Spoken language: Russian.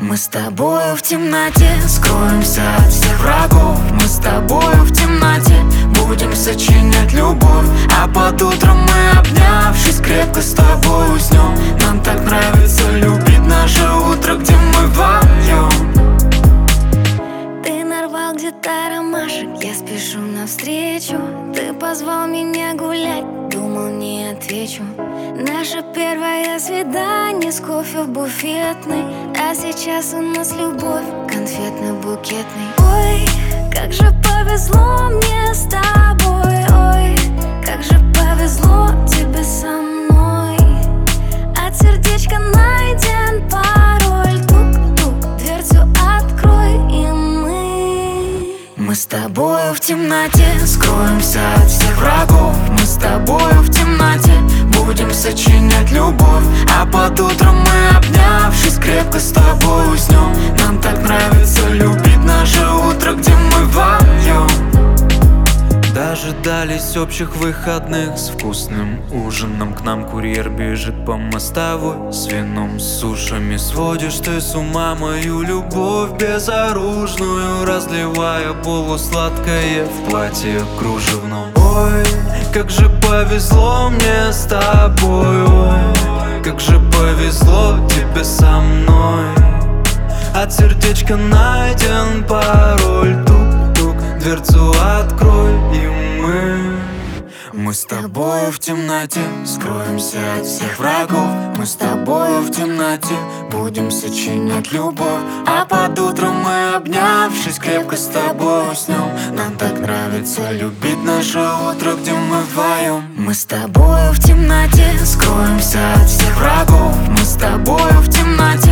Мы с тобою в темноте скроемся от всех врагов. Мы с тобою в темноте будем сочинять любовь. А под утром мы, обнявшись, крепко с тобой уснем. Нам так нравится любить наше утро, где мы вдвоем. Ты нарвал где-то ромашек, я спешу навстречу. Ты позвал меня гулять, думал, не отвечу. Наше первое свидание с кофе в буфетной, а сейчас у нас любовь конфетно-букетный. Ой, как же повезло мне с тобой. Ой, как же повезло тебе со мной. От сердечка найден пароль. Тук-тук, дверцу открой, и мы с тобою в темноте скроемся от всех врагов. Мы с тобою в темноте будем сочинять любовь. А под утром мы, обнявшись, крепко с тобой уснем. Нам так нравится любить наше утро, где мы вдвоем. Дожидались общих выходных с вкусным ужином. К нам курьер бежит по мостовой с вином, с сушами. Сводишь ты с ума мою любовь безоружную, разливая полусладкое в платье кружевном. Ой, как же повезло мне с тобой. Ой, как же повезло тебе со мной. От сердечка найден пароль. Тук-тук, дверцу открой, и мы с тобою в темноте скроемся от всех врагов. Мы с тобою в темноте будем сочинять любовь. А под утром мы, обнявшись, крепко с тобой уснем. Нам так нравится любить наше утро, где мы вдвоем. Мы с тобою в темноте скроемся от всех врагов. Мы с тобою в темноте